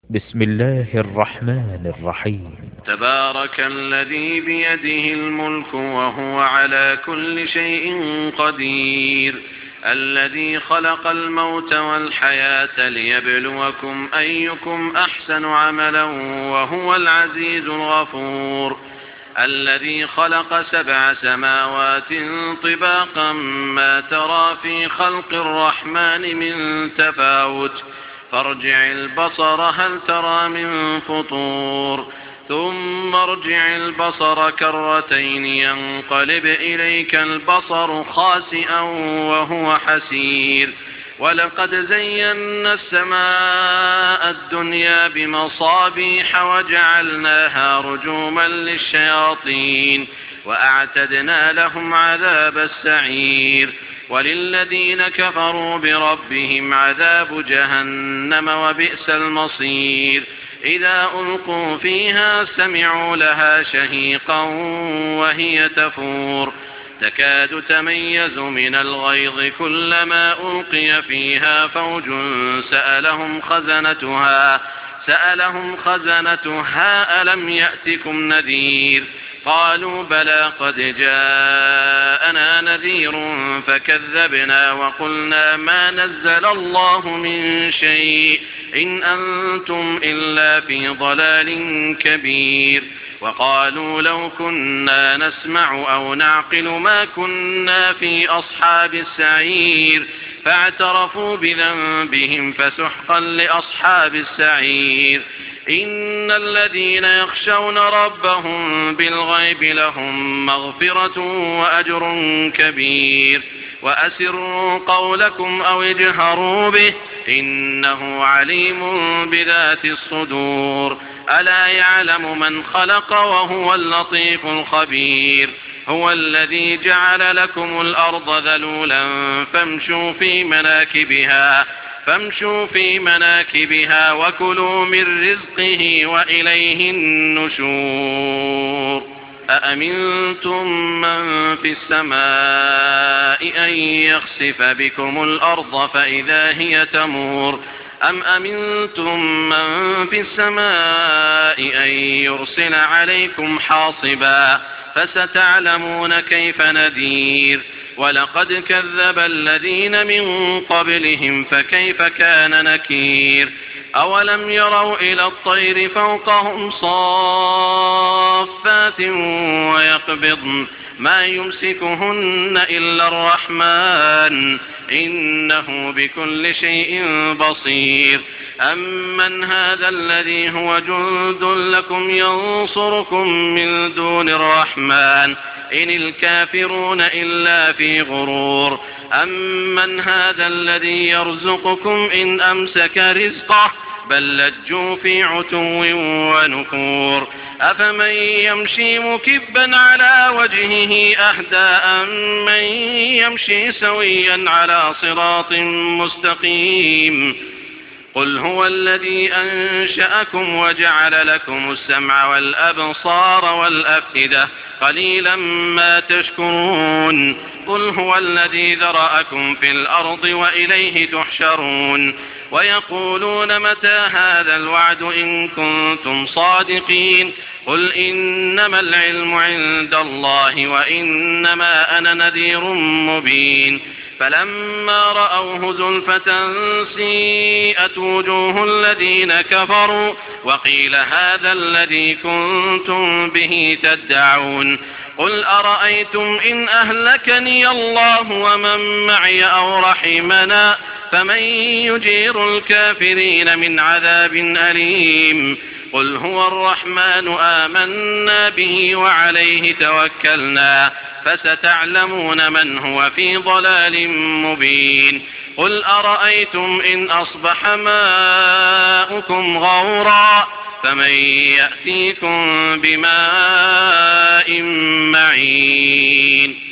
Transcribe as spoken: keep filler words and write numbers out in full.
بسم الله الرحمن الرحيم. تبارك الذي بيده الملك وهو على كل شيء قدير، الذي خلق الموت والحياة ليبلوكم أيكم أحسن عملا وهو العزيز الغفور، الذي خلق سبع سماوات طباقا ما ترى في خلق الرحمن من تفاوت، فارجع البصر هل ترى من فطور، ثم ارجع البصر كرتين ينقلب إليك البصر خاسئا وهو حسير، ولقد زينا السماء الدنيا بمصابيح وجعلناها رجوما للشياطين وأعتدنا لهم عذاب السعير، وللذين كفروا بربهم عذاب جهنم وبئس المصير، إذا ألقوا فيها سمعوا لها شهيقا وهي تفور، تكاد تميز من الغيظ كلما ألقي فيها فوج سألهم خزنتها سألهم خزنتها ألم يأتكم نذير، قالوا بلى قد جاءنا نذير فكذبنا وقلنا ما نزل الله من شيء إن أنتم إلا في ضلال كبير، وقالوا لو كنا نسمع أو نعقل ما كنا في أصحاب السعير، فاعترفوا بذنبهم فسحقا لأصحاب السعير، إن الذين يخشون ربهم بالغيب لهم مغفرة وأجر كبير، وأسروا قولكم أو اجهروا به إنه عليم بذات الصدور، ألا يعلم من خلق وهو اللطيف الخبير، هو الذي جعل لكم الأرض ذلولا فامشوا في مناكبها فامشوا في مناكبها وكلوا من رزقه وإليه النشور، أأمنتم من في السماء أن يخسف بكم الأرض فإذا هي تمور، أم أمنتم من في السماء أن يرسل عليكم حاصبا، فستعلمون كيف نذير، ولقد كذب الذين من قبلهم فكيف كان نكير، أولم يروا إلى الطير فوقهم صافات ويقبضن ما يمسكهن إلا الرحمن إنه بكل شيء بصير، أمن هذا الذي هو جند لكم ينصركم من دون الرحمن إن الكافرون إلا في غرور، أمن هذا الذي يرزقكم إن أمسك رزقه بل لجوا في عتو ونفور، أفمن يمشي مكبا على وجهه أهدى أمن يمشي سويا على صراط مستقيم، قل هو الذي أنشأكم وجعل لكم السمع والأبصار والأفئدة قليلا ما تشكرون، قل هو الذي ذرأكم في الأرض وإليه تحشرون، ويقولون متى هذا الوعد إن كنتم صادقين، قل إنما العلم عند الله وإنما أنا نذير مبين، فلما رأوه زلفة سيئت وجوه الذين كفروا وقيل هذا الذي كنتم به تدعون، قل أرأيتم إن أهلكني الله ومن معي أو رحمنا فمن يجير الكافرين من عذاب أليم، قل هو الرحمن آمنا به وعليه توكلنا فستعلمون من هو في ضلال مبين، قل أرأيتم إن أصبح ماؤكم غورا فمن يأتيكم بماء معين.